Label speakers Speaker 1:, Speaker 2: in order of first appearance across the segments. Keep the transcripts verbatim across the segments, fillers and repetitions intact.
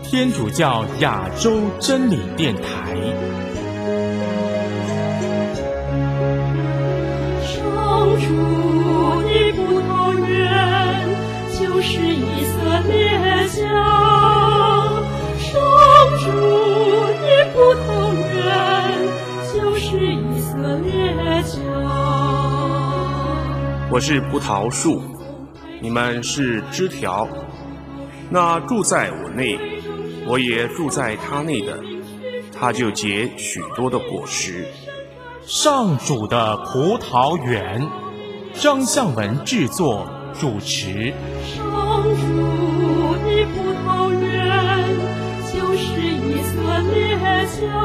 Speaker 1: 天主教亚洲真理电台。
Speaker 2: 上主的葡萄园就是以色列家，上主的葡萄园就是以色列家。
Speaker 3: 我是葡萄树，你们是枝条。那住在我内，我也住在他内的，他就结许多的果实。
Speaker 1: 上主的葡萄园，张向文制作主持。
Speaker 2: 上主的葡萄园就是以色列家，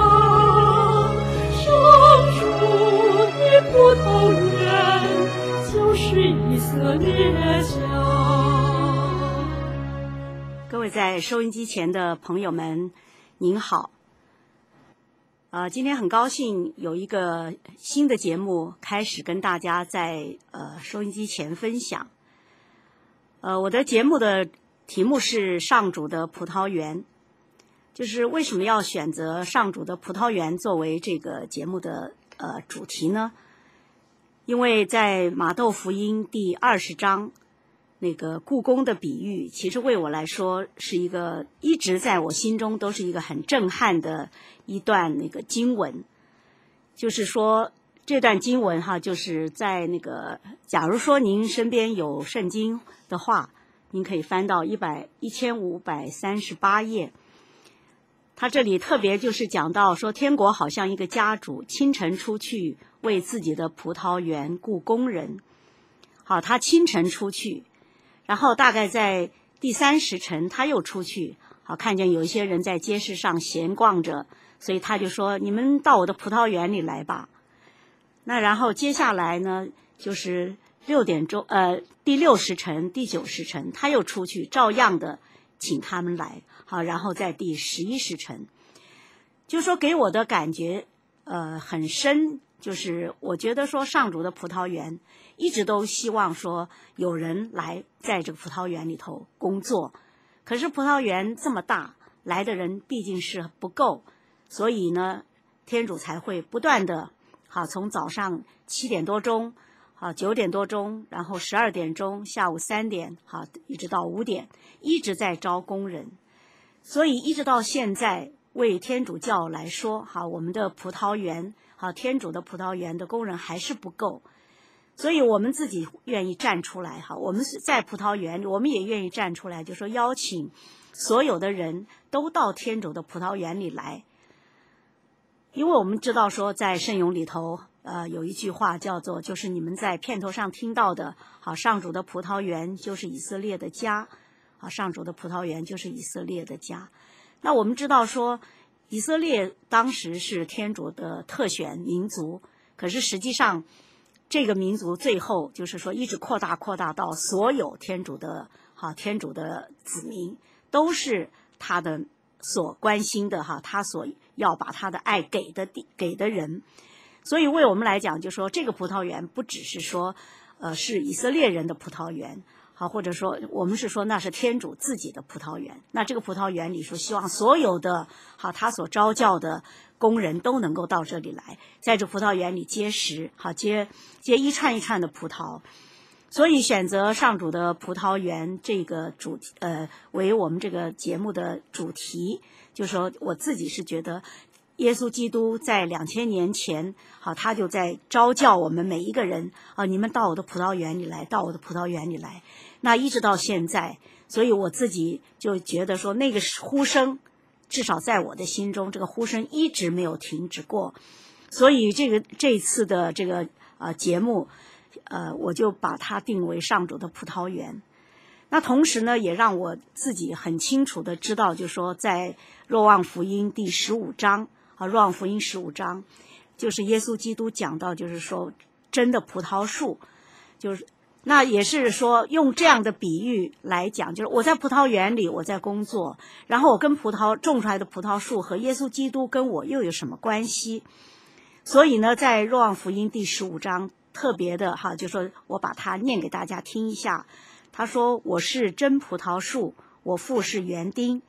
Speaker 2: 上主的葡萄园就是以色列家。
Speaker 4: 各位在收音机前的朋友们，您好。呃，今天很高兴有一个新的节目开始跟大家在呃收音机前分享。呃，我的节目的题目是上主的葡萄园，就是为什么要选择上主的葡萄园作为这个节目的呃主题呢？因为在马窦福音第二十章。那个故宫的比喻，其实为我来说是一个一直在我心中都是一个很震撼的一段那个经文。就是说这段经文哈，就是在那个假如说您身边有圣经的话，您可以翻到一百一千五百三十八页。他这里特别就是讲到说，天国好像一个家主清晨出去为自己的葡萄园雇工人。好，他清晨出去。然后大概在第三时辰他又出去，好，看见有一些人在街市上闲逛着，所以他就说，你们到我的葡萄园里来吧。那然后接下来呢，就是六点钟呃第六时辰第九时辰他又出去，照样的请他们来。好，然后在第十一时辰，就说给我的感觉呃很深，就是我觉得说上主的葡萄园一直都希望说有人来在这个葡萄园里头工作，可是葡萄园这么大，来的人毕竟是不够，所以呢，天主才会不断的，好，从早上七点多钟，好，九点多钟，然后十二点钟，下午三点，好，一直到五点，一直在招工人，所以一直到现在，为天主教来说，好，我们的葡萄园，好，天主的葡萄园的工人还是不够。所以我们自己愿意站出来哈，我们是在葡萄园里，我们也愿意站出来，就说邀请所有的人都到天主的葡萄园里来。因为我们知道说，在圣咏里头，呃，有一句话叫做，就是你们在片头上听到的，好，上主的葡萄园就是以色列的家，好，上主的葡萄园就是以色列的家。那我们知道说，以色列当时是天主的特选民族，可是实际上，这个民族最后就是说一直扩大扩大到所有天主的哈天主的子民都是他的所关心的哈，他所要把他的爱给的给的人。所以为我们来讲，就说这个葡萄园不只是说呃是以色列人的葡萄园，好，或者说我们是说那是天主自己的葡萄园。那这个葡萄园里说，希望所有的好他所召教的工人都能够到这里来，在这葡萄园里结实，好结结一串一串的葡萄。所以选择上主的葡萄园这个主呃为我们这个节目的主题，就是说我自己是觉得耶稣基督在两千年前，好，他就在召叫我们每一个人啊，你们到我的葡萄园里来，到我的葡萄园里来。那一直到现在，所以我自己就觉得说，那个呼声，至少在我的心中，这个呼声一直没有停止过。所以这个这次的这个呃节目，呃，我就把它定为上主的葡萄园。那同时呢，也让我自己很清楚的知道，就是说在若望福音第十五章啊，若望福音十五章，就是耶稣基督讲到，就是说真的葡萄树，就是那也是说用这样的比喻来讲，就是我在葡萄园里，我在工作，然后我跟葡萄种出来的葡萄树和耶稣基督跟我又有什么关系？所以呢，在若望福音第十五章特别的哈，就说我把它念给大家听一下。他说：“我是真葡萄树，我父是园丁。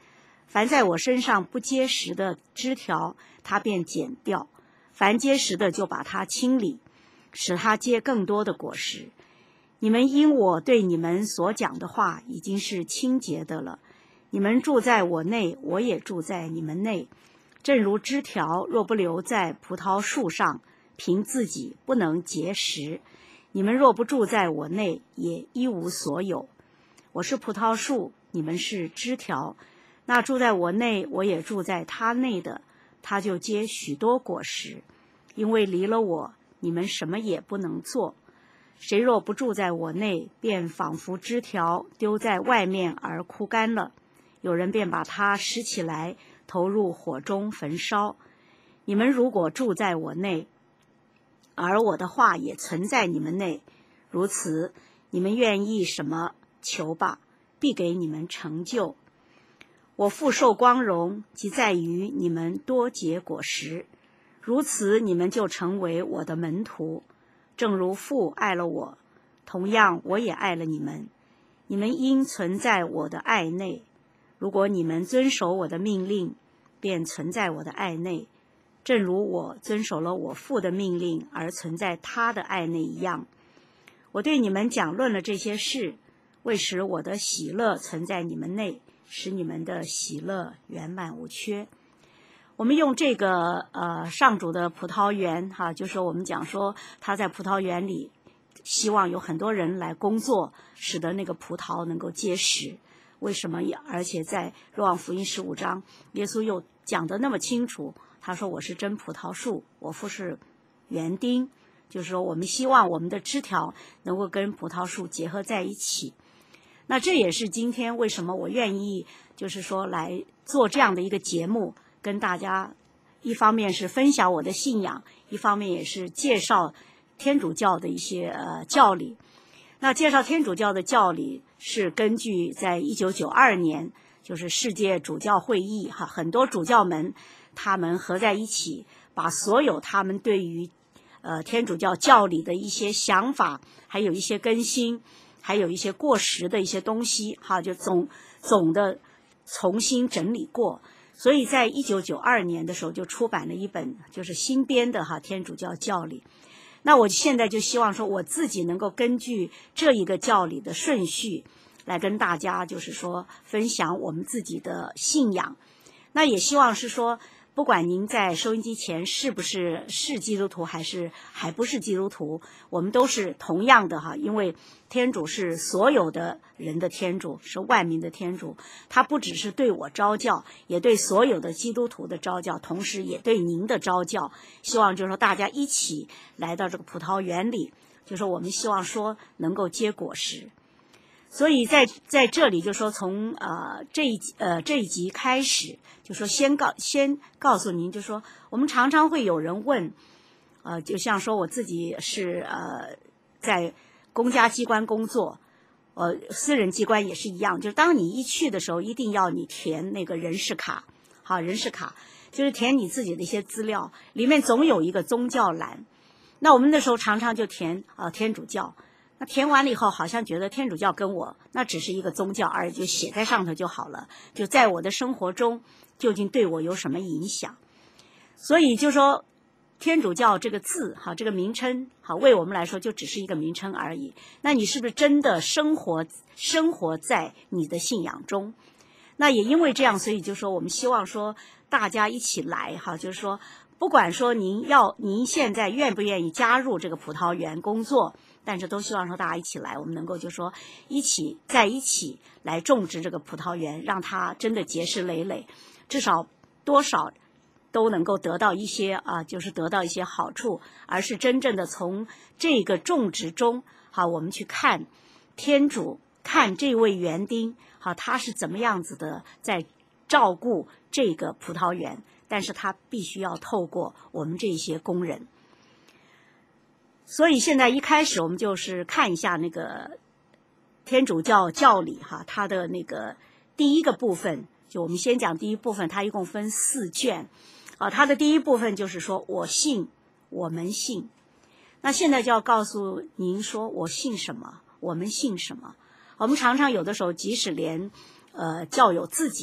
Speaker 4: 凡在我身上不结实的枝条，他便剪掉；凡结实的，就把它清理，使它结更多的果实。你们因我对你们所讲的话已经是清洁的了。你们住在我内，我也住在你们内。正如枝条若不留在葡萄树上，凭自己不能结实，你们若不住在我内，也一无所有。我是葡萄树，你们是枝条。那住在我内，我也住在他内的，他就结许多果实。因为离了我，你们什么也不能做。谁若不住在我内，便仿佛枝条丢在外面而枯干了，有人便把它拾起来，投入火中焚烧。你们如果住在我内，而我的话也存在你们内，如此，你们愿意什么求吧，必给你们成就。我父受光荣，即在于你们多结果实，如此你们就成为我的门徒。正如父爱了我，同样我也爱了你们。你们应存在我的爱内。如果你们遵守我的命令，便存在我的爱内，正如我遵守了我父的命令而存在他的爱内一样。我对你们讲论了这些事，为使我的喜乐存在你们内，使你们的喜乐圆满无缺。我们用这个呃上主的葡萄园哈，就说我们讲说他在葡萄园里希望有很多人来工作，使得那个葡萄能够结实。为什么？而且在若望福音十五章，耶稣又讲得那么清楚，他说我是真葡萄树，我父是园丁，就是说我们希望我们的枝条能够跟葡萄树结合在一起。那这也是今天为什么我愿意就是说来做这样的一个节目，跟大家一方面是分享我的信仰，一方面也是介绍天主教的一些呃教理。那介绍天主教的教理是根据在一九九二年就是世界主教会议哈，很多主教们他们合在一起，把所有他们对于呃天主教教理的一些想法，还有一些更新，还有一些过时的一些东西哈，就总总的重新整理过。所以在一九九二年的时候就出版了一本就是新编的哈天主教教理。那我现在就希望说我自己能够根据这一个教理的顺序来跟大家就是说分享我们自己的信仰。那也希望是说不管您在收音机前是不是是基督徒还是还不是基督徒，我们都是同样的哈，因为天主是所有的人的天主，是万民的天主，他不只是对我招教，也对所有的基督徒的招教，同时也对您的招教。希望就是说大家一起来到这个葡萄园里，就是说我们希望说能够结果实。所以在在这里就说从呃这一呃这一集开始，就说先告先告诉您，就说我们常常会有人问，呃，就像说我自己是呃在公家机关工作，呃私人机关也是一样，就是当你一去的时候，一定要你填那个人事卡，好，人事卡就是填你自己的一些资料，里面总有一个宗教栏。那我们那时候常常就填呃天主教。那填完了以后，好像觉得天主教跟我那只是一个宗教而已，就写在上头就好了，就在我的生活中究竟对我有什么影响。所以就说天主教这个字哈，这个名称好，为我们来说就只是一个名称而已。那你是不是真的生活生活在你的信仰中？那也因为这样，所以就说我们希望说大家一起来哈，就是说不管说您要您现在愿不愿意加入这个葡萄园工作，但是都希望说大家一起来，我们能够就说一起在一起来种植这个葡萄园，让它真的结实累累，至少多少都能够得到一些啊，就是得到一些好处，而是真正的从这个种植中，好，我们去看天主，看这位园丁，好，他是怎么样子的在照顾这个葡萄园，但是他必须要透过我们这些工人。所以现在一开始我们就是看一下那个天主教教理哈，它的那个第一个部分，就我们先讲第一部分，它一共分四卷啊。它的第一部分就是说我信，我们信。那现在就要告诉您说我信什么，我们信什么。我们常常有的时候即使连呃教友自己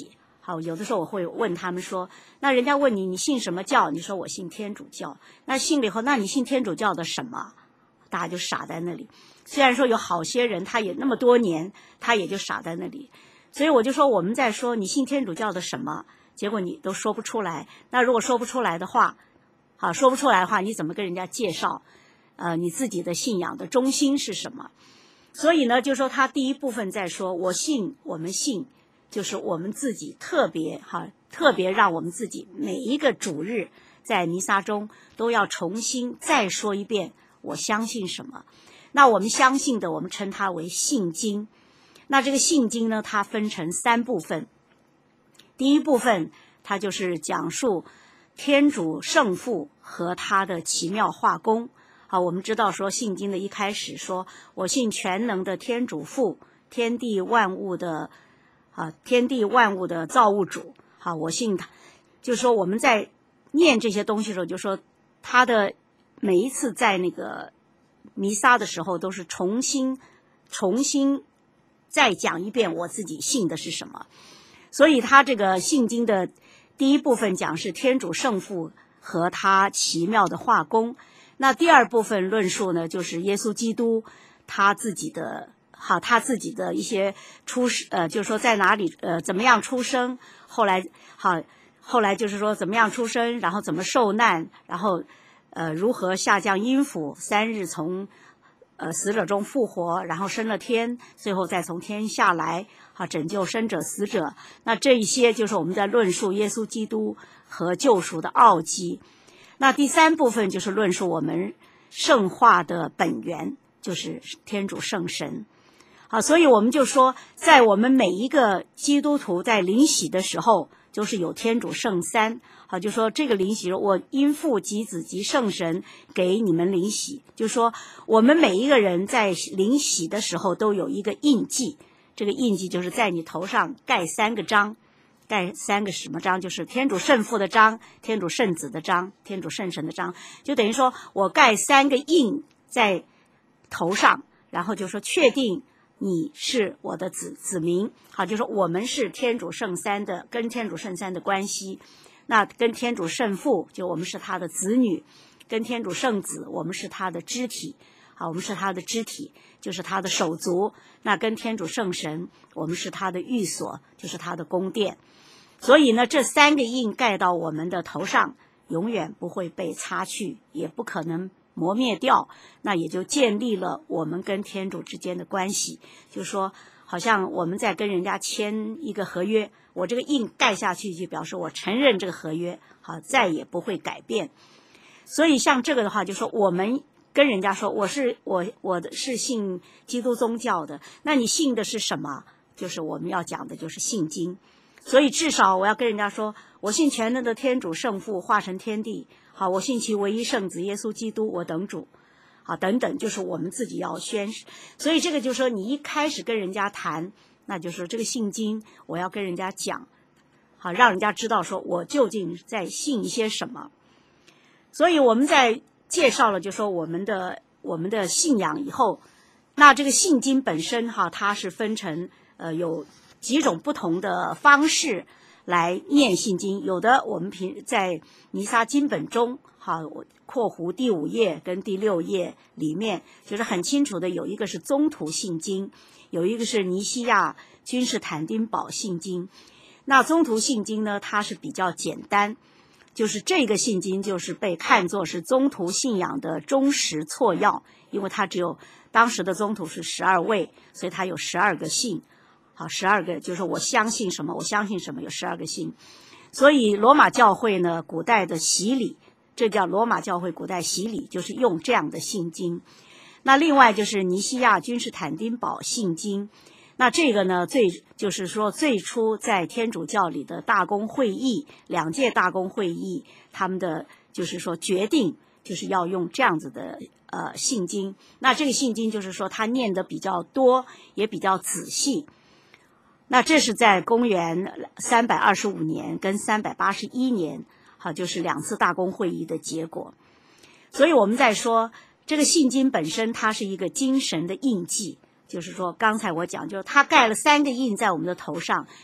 Speaker 4: 好，有的时候我会问他们说，那人家问你你信什么教，你说我信天主教，那信了以后，那你信天主教的什么？大家就傻在那里。虽然说有好些人他也那么多年，他也就傻在那里。所以我就说我们在说你信天主教的什么，结果你都说不出来。那如果说不出来的话，好，说不出来的话，你怎么跟人家介绍呃你自己的信仰的中心是什么？所以呢，就说他第一部分在说我信，我们信，就是我们自己特别哈，特别让我们自己每一个主日在弥撒中都要重新再说一遍我相信什么。那我们相信的，我们称它为信经。那这个信经呢，它分成三部分。第一部分它就是讲述天主圣父和他的奇妙化工。好，我们知道说信经的一开始说我信全能的天主父，天地万物的啊，天地万物的造物主。好，我信他，就是说我们在念这些东西的时候，就说他的每一次在那个弥撒的时候，都是重新重新再讲一遍我自己信的是什么。所以他这个信经的第一部分讲是天主圣父和他奇妙的化工。那第二部分论述呢，就是耶稣基督他自己的好，他自己的一些出呃，就是说在哪里呃，怎么样出生，后来好，后来就是说怎么样出生，然后怎么受难，然后呃如何下降阴府，三日从呃死者中复活，然后升了天，最后再从天下来，好拯救生者死者。那这一些就是我们在论述耶稣基督和救赎的奥迹。那第三部分就是论述我们圣化的本源，就是天主圣神。好，所以我们就说，在我们每一个基督徒在领洗的时候，就是有天主圣三。好，就说这个领洗，我因父及子及圣神给你们领洗，就说我们每一个人在领洗的时候都有一个印记，这个印记就是在你头上盖三个章，盖三个什么章？就是天主圣父的章、天主圣子的章、天主圣神的章，就等于说我盖三个印在头上，然后就说确定你是我的子子民。好，就说我们是天主圣三的，跟天主圣三的关系。那跟天主圣父，就我们是他的子女；跟天主圣子，我们是他的肢体。好，我们是他的肢体，就是他的手足。那跟天主圣神，我们是他的寓所，就是他的宫殿。所以呢，这三个印盖到我们的头上，永远不会被擦去，也不可能磨灭掉。那也就建立了我们跟天主之间的关系，就是说好像我们在跟人家签一个合约，我这个印盖下去就表示我承认这个合约，好，再也不会改变。所以像这个的话，就说我们跟人家说我是我我的是信基督宗教的，那你信的是什么？就是我们要讲的就是信经。所以至少我要跟人家说，我信全能的天主圣父化成天地，好，我信其唯一圣子耶稣基督我等主，好，等等，就是我们自己要宣誓。所以这个就是说你一开始跟人家谈，那就是这个信经我要跟人家讲，好，让人家知道说我究竟在信一些什么。所以我们在介绍了就说我们的我们的信仰以后，那这个信经本身哈，它是分成呃有几种不同的方式来念信经。有的我们平在弥撒经本中，好，括弧第五页跟第六页里面就是很清楚的，有一个是宗徒信经，有一个是尼西亚君士坦丁堡信经。那宗徒信经呢，它是比较简单，就是这个信经就是被看作是宗徒信仰的忠实错要，因为它只有当时的宗徒是十二位，所以它有十二个信。好，十二个就是我相信什么，我相信什么，有十二个信。所以罗马教会呢，古代的洗礼，这叫罗马教会古代洗礼，就是用这样的信经。那另外就是尼西亚君士坦丁堡信经，那这个呢，最就是说最初在天主教里的大公会议，两届大公会议，他们的就是说决定就是要用这样子的呃信经。那这个信经就是说他念的比较多，也比较仔细。那这是在公元三百二十五年跟三百八十一年，好，就是两次大公会议的结果。所以我们在说这个信经本身，它是一个精神的印记，就是说刚才我讲，就是它盖了三个印在我们的头上。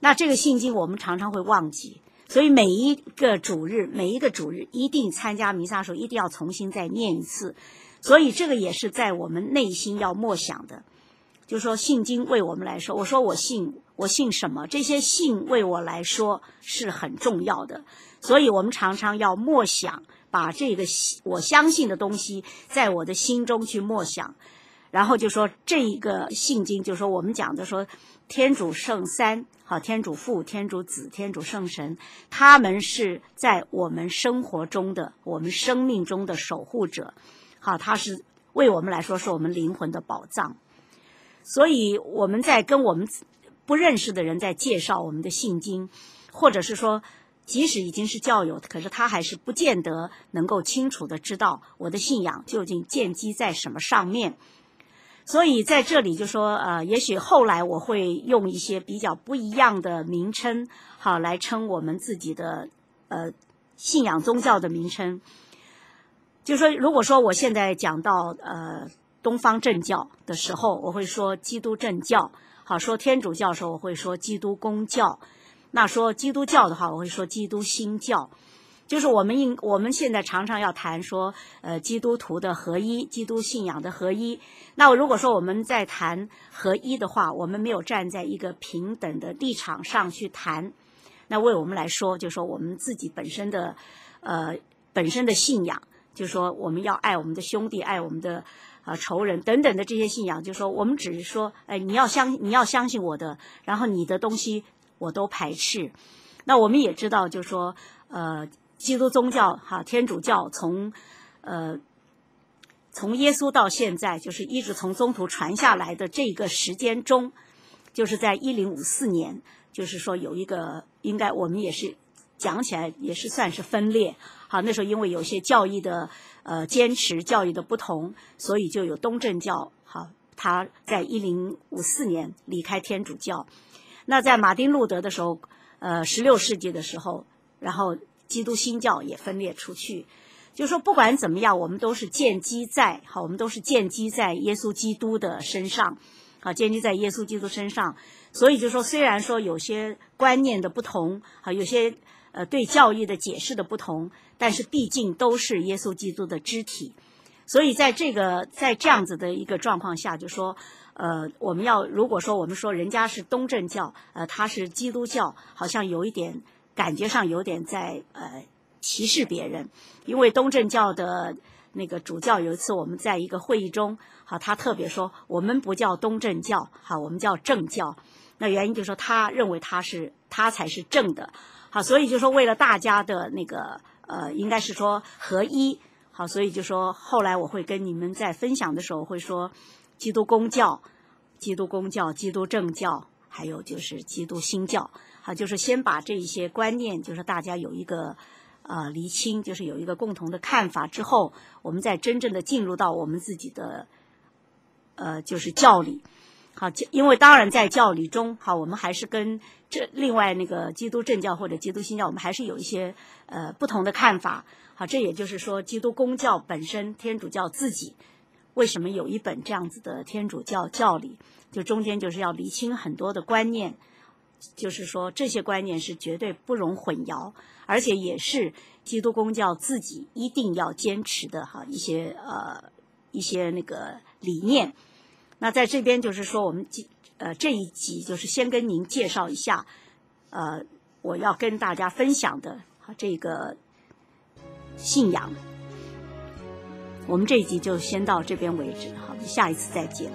Speaker 4: 那这个信经我们常常会忘记，所以每一个主日，每一个主日一定参加弥撒的时候，一定要重新再念一次。所以这个也是在我们内心要默想的，就是说信经为我们来说，我说我信，我信什么？这些信为我来说是很重要的，所以我们常常要默想，把这个我相信的东西在我的心中去默想。然后就说这一个信经，就是说我们讲的说天主圣三，好，天主父、天主子、天主圣神，他们是在我们生活中的、我们生命中的守护者，好，他是为我们来说是我们灵魂的宝藏。所以我们在跟我们不认识的人在介绍我们的信经，或者是说即使已经是教友，可是他还是不见得能够清楚的知道我的信仰究竟建基在什么上面。所以在这里就说呃，也许后来我会用一些比较不一样的名称，好，来称我们自己的呃信仰宗教的名称。就说如果说我现在讲到呃东方正教的时候，我会说基督正教，好，说天主教的时候我会说基督公教，那说基督教的话我会说基督新教。就是我们应我们现在常常要谈说呃基督徒的合一，基督信仰的合一。那如果说我们在谈合一的话，我们没有站在一个平等的立场上去谈，那为我们来说，就说我们自己本身的呃本身的信仰，就说我们要爱我们的兄弟，爱我们的呃仇人等等的这些信仰，就说我们只是说，哎，你要相你要相信我的，然后你的东西我都排斥。那我们也知道，就说呃基督宗教哈，天主教从呃从耶稣到现在，就是一直从宗徒传下来的这个时间中，就是在一零五四年，就是说有一个应该我们也是讲起来也是算是分裂。好，那时候因为有些教义的呃坚持，教义的不同，所以就有东正教。好，他在一零五四年离开天主教。那在马丁路德的时候，呃，十六世纪的时候，然后基督新教也分裂出去。就是说不管怎么样，我们都是建基在好，我们都是建基在耶稣基督的身上，好，建基在耶稣基督身上。所以就说虽然说有些观念的不同，好，有些呃对教义的解释的不同，但是毕竟都是耶稣基督的肢体。所以在这个在这样子的一个状况下，就说呃我们要如果说我们说人家是东正教，呃他是基督教，好像有一点感觉上有点在呃歧视别人。因为东正教的那个主教有一次我们在一个会议中，好，他特别说我们不叫东正教，好，我们叫正教。那原因就是说他认为他是他才是正的，好，所以就说为了大家的那个呃应该是说合一，好，所以就说后来我会跟你们在分享的时候会说基督公教、基督公教、基督正教，还有就是基督新教，好，就是先把这一些观念，就是大家有一个呃厘清，就是有一个共同的看法之后，我们再真正的进入到我们自己的呃就是教理。好，因为当然在教理中，好，我们还是跟这另外那个基督正教或者基督新教，我们还是有一些呃不同的看法。好，这也就是说基督公教本身，天主教自己为什么有一本这样子的天主教教理，就中间就是要厘清很多的观念，就是说这些观念是绝对不容混淆，而且也是基督公教自己一定要坚持的哈一些呃一些那个理念。那在这边就是说我们呃这一集就是先跟您介绍一下呃我要跟大家分享的这个信仰。我们这一集就先到这边为止，好，下一次再见。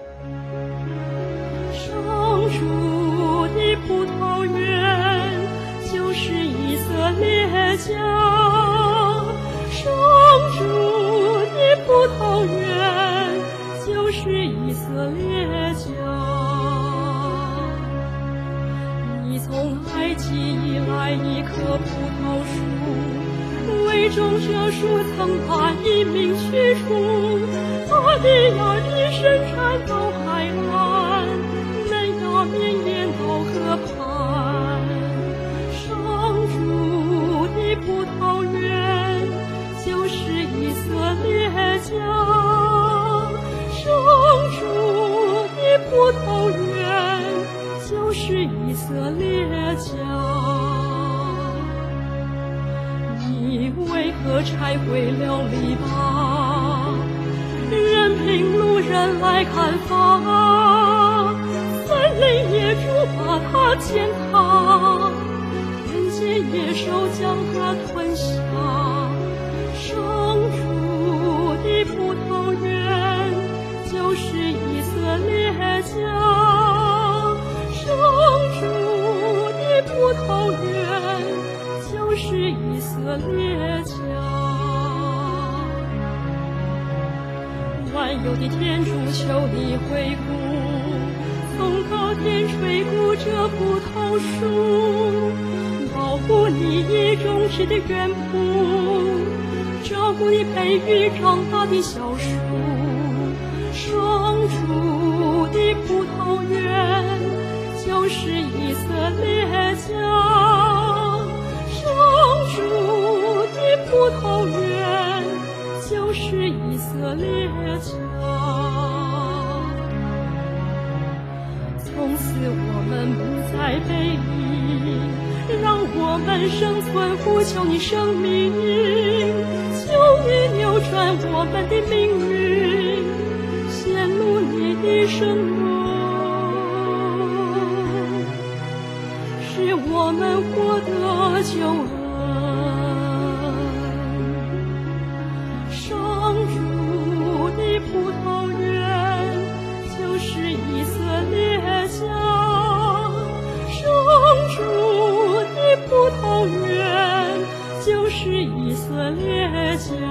Speaker 2: 上主的葡萄园就是以色列家，上主的葡萄园就是以色列家。你从埃及以来一棵葡萄树，为种这树曾把一名去除，它的芽一伸展到海岸，嫩芽绵延到河畔。上主的葡萄园就是以色列家，上主的葡萄园就是以色列可拆毁了篱笆，任凭路人来看法，森林野猪把它践踏，人间野兽将它吞下。生出的葡萄园就是以色列家，生出的葡萄园就是以色列家。万有的天主，求你回顾，从高天垂顾这葡萄树，保护你已种植的园圃，照顾你培育长大的小树。生出的葡萄园就是以色列家，生出的葡萄园就是以色列家。从此我们不再背离，让我们生存呼求你生命，求你扭转我们的命运，显露你的圣容，使我们获得救恩。生出的葡萄园就是以色列家，生出的葡萄园就是以色列家。